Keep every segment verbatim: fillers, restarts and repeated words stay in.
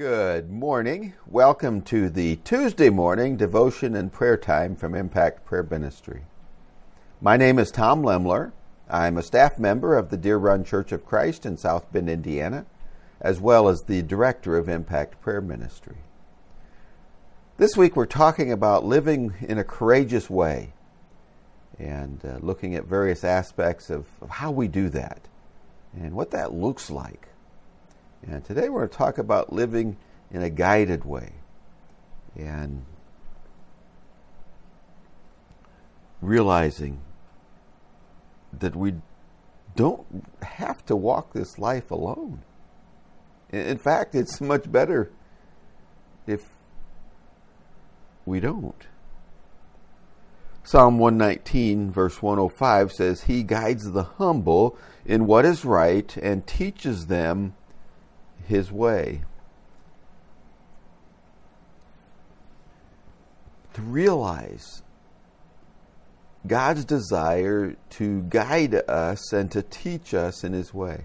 Good morning. Welcome to the Tuesday morning devotion and prayer time from Impact Prayer Ministry. My name is Tom Lemler. I'm a staff member of the Deer Run Church of Christ in South Bend, Indiana, as well as the director of Impact Prayer Ministry. This week we're talking about living in a courageous way and uh, looking at various aspects of, of how we do that and what that looks like. And today we're going to talk about living in a guided way and realizing that we don't have to walk this life alone. In fact, it's much better if we don't. Psalm one nineteen verse one oh five says, "He guides the humble in what is right and teaches them His way." To realize God's desire to guide us and to teach us in His way.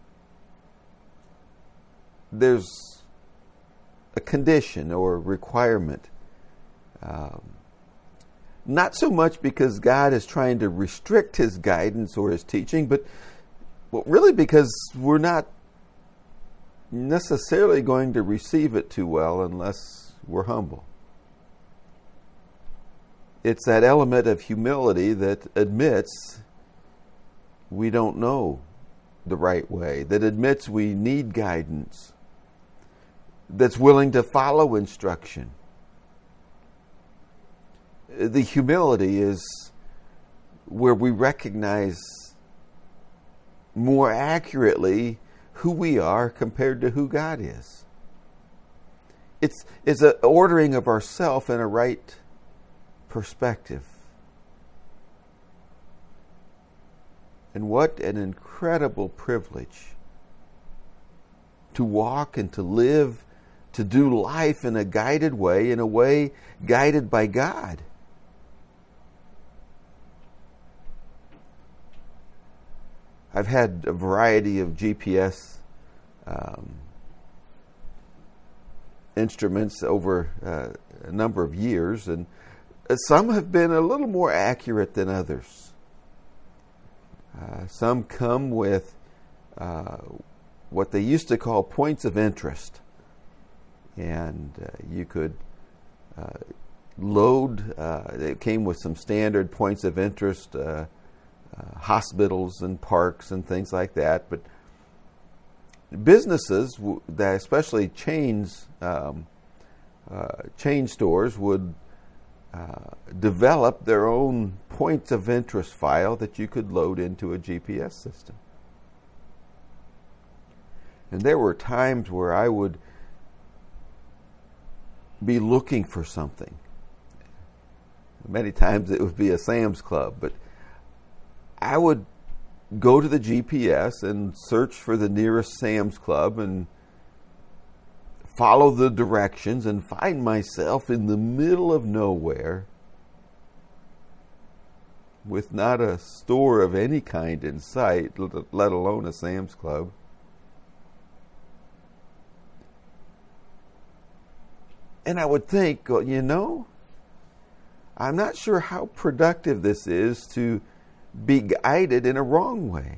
There's a condition or requirement. Um, not so much because God is trying to restrict His guidance or His teaching, but well, really because we're not necessarily going to receive it too well unless we're humble. It's that element of humility that admits we don't know the right way, that admits we need guidance, that's willing to follow instruction. The humility is where we recognize more accurately who we are compared to who God is. It's, it's an ordering of ourself in a right perspective. And what an incredible privilege to walk and to live, to do life in a guided way, in a way guided by God. I've had a variety of G P S um, instruments over uh, a number of years, and some have been a little more accurate than others. Uh, some come with uh, what they used to call points of interest, and uh, you could uh, load. Uh, it came with some standard points of interest. Uh, Uh, hospitals and parks and things like that, but businesses, w- that especially chains, um, uh, chain stores, would uh, develop their own points of interest file that you could load into a G P S system. And there were times where I would be looking for something. Many times it would be a Sam's Club, but I would go to the G P S and search for the nearest Sam's Club and follow the directions and find myself in the middle of nowhere with not a store of any kind in sight, let alone a Sam's Club. And I would think, you know, I'm not sure how productive this is to be guided in a wrong way,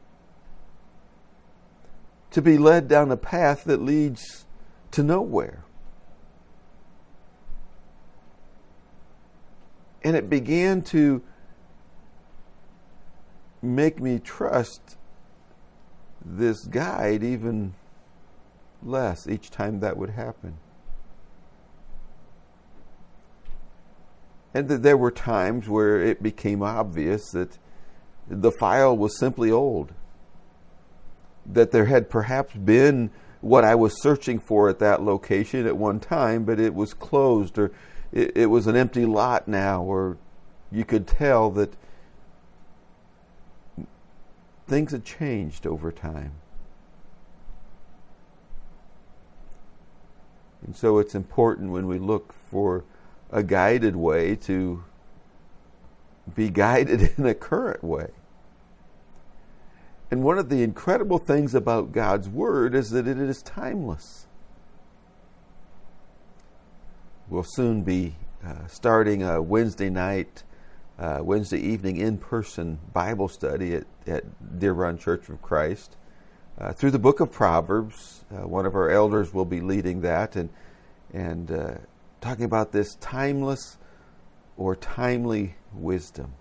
to be led down a path that leads to nowhere. And it began to make me trust this guide even less each time that would happen. And that there were times where it became obvious that the file was simply old. That there had perhaps been what I was searching for at that location at one time, but it was closed, or it, it was an empty lot now, or you could tell that things had changed over time. And so it's important when we look for a guided way to be guided in a current way. And one of the incredible things about God's Word is that it is timeless. we'll soon be uh, starting a Wednesday night, uh, Wednesday evening in-person Bible study at, at Deer Run Church of Christ uh, through the book of Proverbs. Uh, one of our elders will be leading that and and uh, talking about this timeless or timely wisdom.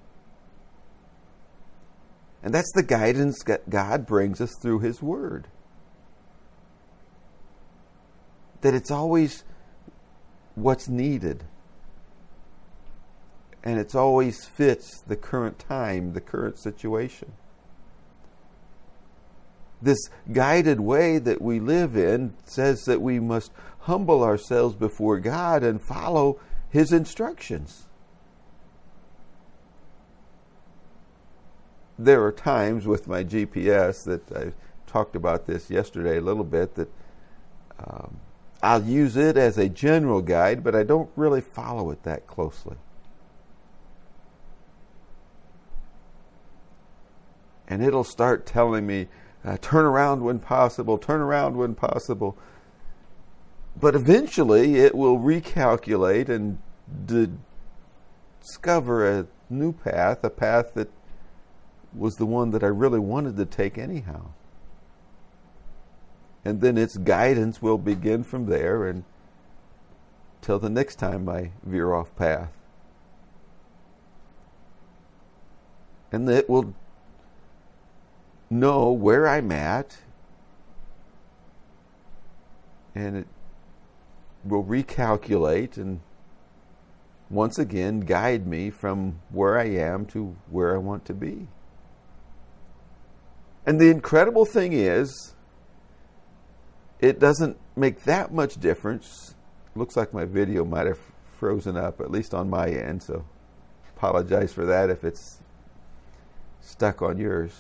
And that's the guidance that God brings us through His Word. That it's always what's needed. And it's always fits the current time, the current situation. This guided way that we live in says that we must humble ourselves before God and follow His instructions. There are times with my G P S that I talked about this yesterday a little bit, that um, I'll use it as a general guide, but I don't really follow it that closely. And it'll start telling me, uh, turn around when possible, turn around when possible. But eventually it will recalculate and d- discover a new path, a path that was the one that I really wanted to take anyhow. And then its guidance will begin from there and till the next time I veer off path. And it will know where I'm at, and it will recalculate and once again guide me from where I am to where I want to be. And the incredible thing is, it doesn't make that much difference. Looks like my video might have frozen up, at least on my end, so apologize for that if it's stuck on yours.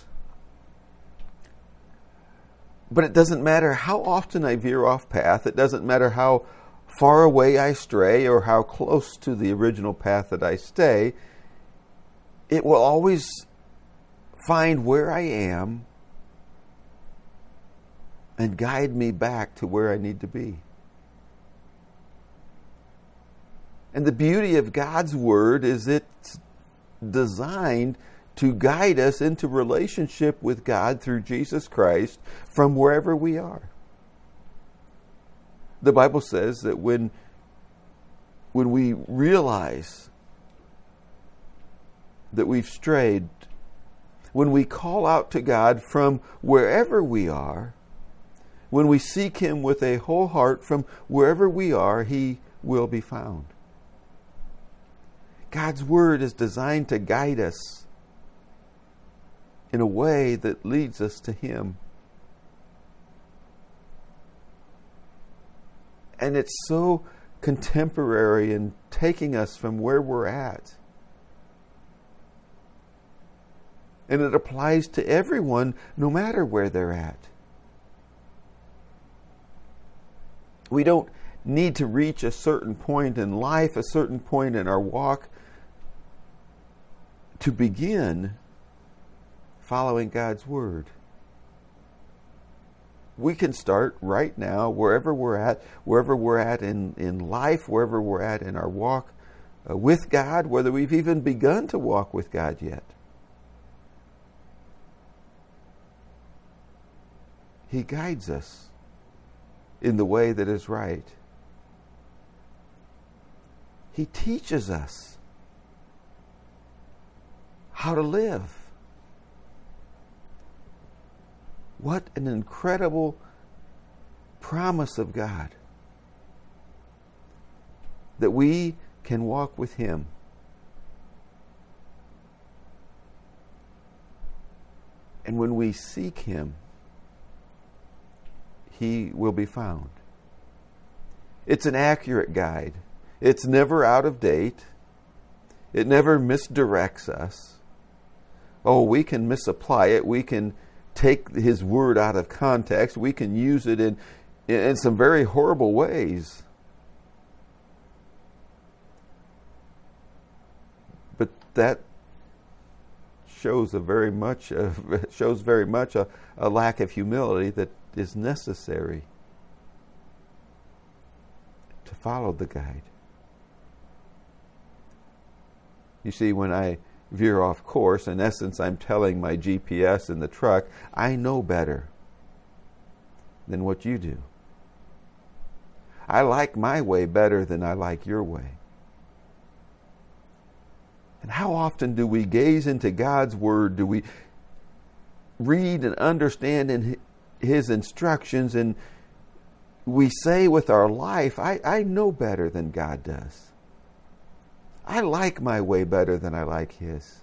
But it doesn't matter how often I veer off path. It doesn't matter how far away I stray or how close to the original path that I stay. It will always find where I am and guide me back to where I need to be. And the beauty of God's Word is it's designed to guide us into relationship with God through Jesus Christ from wherever we are. The Bible says that when, when we realize that we've strayed, when we call out to God from wherever we are, when we seek Him with a whole heart from wherever we are, He will be found. God's Word is designed to guide us in a way that leads us to Him. And it's so contemporary in taking us from where we're at. And it applies to everyone, no matter where they're at. We don't need to reach a certain point in life, a certain point in our walk, to begin following God's Word. We can start right now, wherever we're at, wherever we're at in, in life, wherever we're at in our walk uh, with God, whether we've even begun to walk with God yet. He guides us in the way that is right. He teaches us how to live. What an incredible promise of God, that we can walk with Him. And when we seek Him, He will be found. It's an accurate guide. It's never out of date. It never misdirects us. Oh, we can misapply it. We can take His Word out of context. We can use it in, in some very horrible ways. But that shows a very much uh, shows very much a, a lack of humility that is necessary to followed the guide. You see, when I veer off course, in essence, I'm telling my G P S in the truck, I know better than what you do. I like my way better than I like your way. And how often do we gaze into God's Word? Do we read and understand in His instructions, and we say with our life, I, I know better than God does. I like my way better than I like His.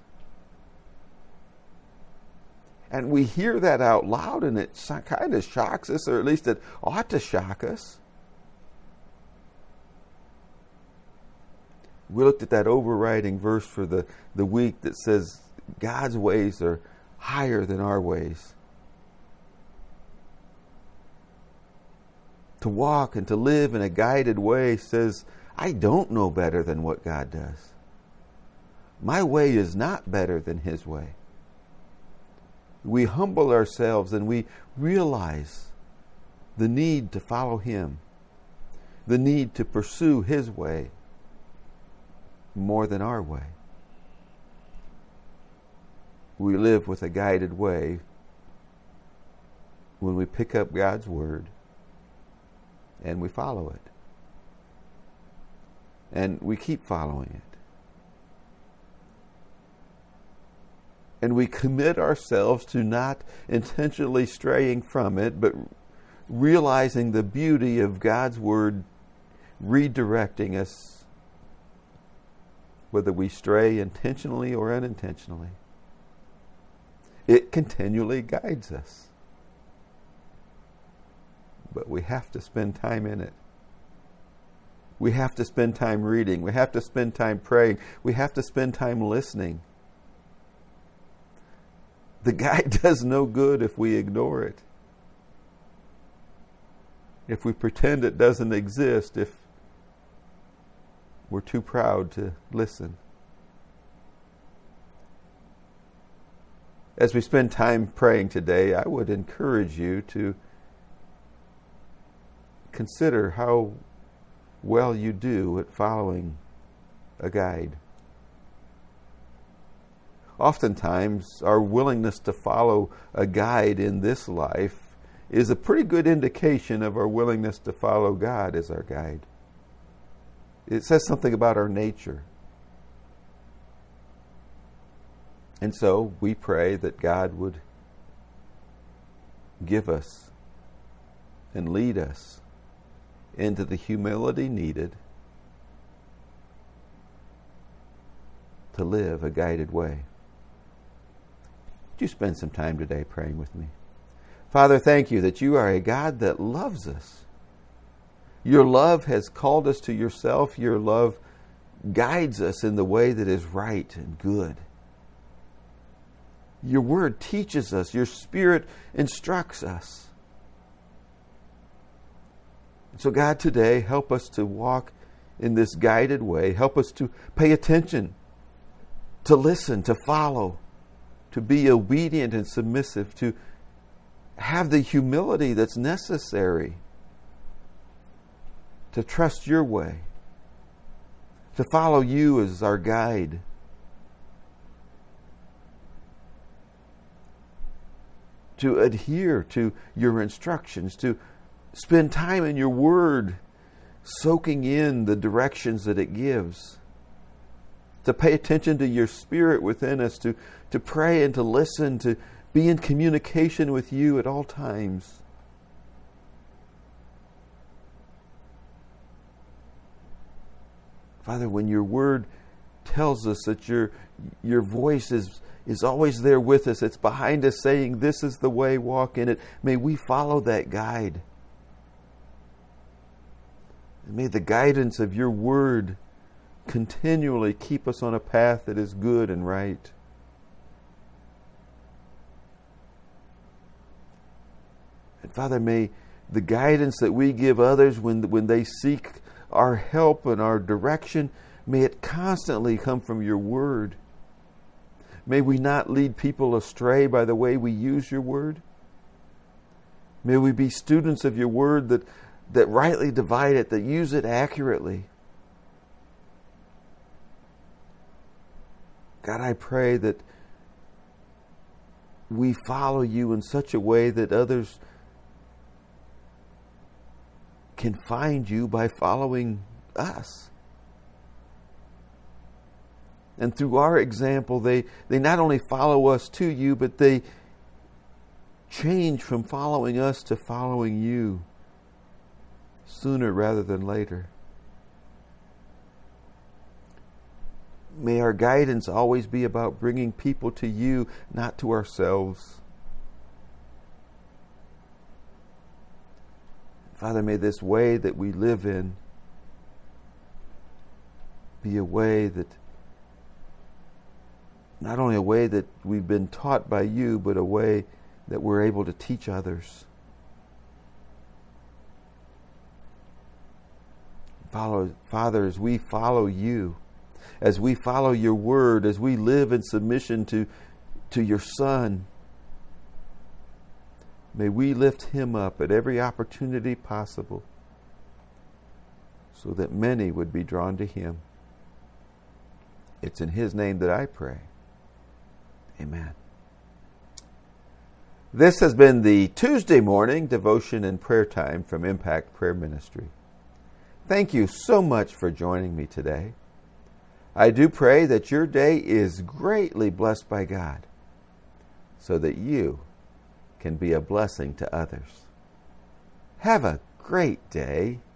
And we hear that out loud, and it kind of shocks us, or at least it ought to shock us. We looked at that overriding verse for the, the week that says God's ways are higher than our ways. To walk and to live in a guided way says, I don't know better than what God does. My way is not better than His way. We humble ourselves and we realize the need to follow Him, the need to pursue His way more than our way. We live with a guided way when we pick up God's Word and we follow it. And we keep following it. And we commit ourselves to not intentionally straying from it, but realizing the beauty of God's Word redirecting us, whether we stray intentionally or unintentionally. It continually guides us. But we have to spend time in it. We have to spend time reading. We have to spend time praying. We have to spend time listening. The guide does no good if we ignore it. If we pretend it doesn't exist, if we're too proud to listen. As we spend time praying today, I would encourage you to consider how well you do at following a guide. Oftentimes, our willingness to follow a guide in this life is a pretty good indication of our willingness to follow God as our guide. It says something about our nature. And so we pray that God would give us and lead us into the humility needed to live a guided way. Would you spend some time today praying with me? Father, thank you that you are a God that loves us. Your love has called us to yourself. Your love guides us in the way that is right and good. Your word teaches us. Your Spirit instructs us. So God, today, help us to walk in this guided way. Help us to pay attention, to listen, to follow, to be obedient and submissive, to have the humility that's necessary to trust your way, to follow you as our guide. To adhere to your instructions, to spend time in your word, soaking in the directions that it gives, to pay attention to your Spirit within us, to, to pray and to listen, to be in communication with you at all times. Father, when your word tells us that your, your voice is, is always there with us, it's behind us saying, this is the way, walk in it, may we follow that guide. And may the guidance of your word continually keep us on a path that is good and right. And Father, may the guidance that we give others when, when they seek our help and our direction, may it constantly come from your word. May we not lead people astray by the way we use your word. May we be students of your word that, that rightly divide it, that use it accurately. God, I pray that we follow you in such a way that others can find you by following us. And through our example, they, they not only follow us to you, but they change from following us to following you sooner rather than later. May our guidance always be about bringing people to you, not to ourselves. Father, may this way that we live in be a way that, not only a way that we've been taught by you, but a way that we're able to teach others. Follow, Father, as we follow you, as we follow your word, as we live in submission to, to your Son, may we lift him up at every opportunity possible so that many would be drawn to him. It's in his name that I pray. Amen. This has been the Tuesday morning devotion and prayer time from Impact Prayer Ministry. Thank you so much for joining me today. I do pray that your day is greatly blessed by God so that you can be a blessing to others. Have a great day.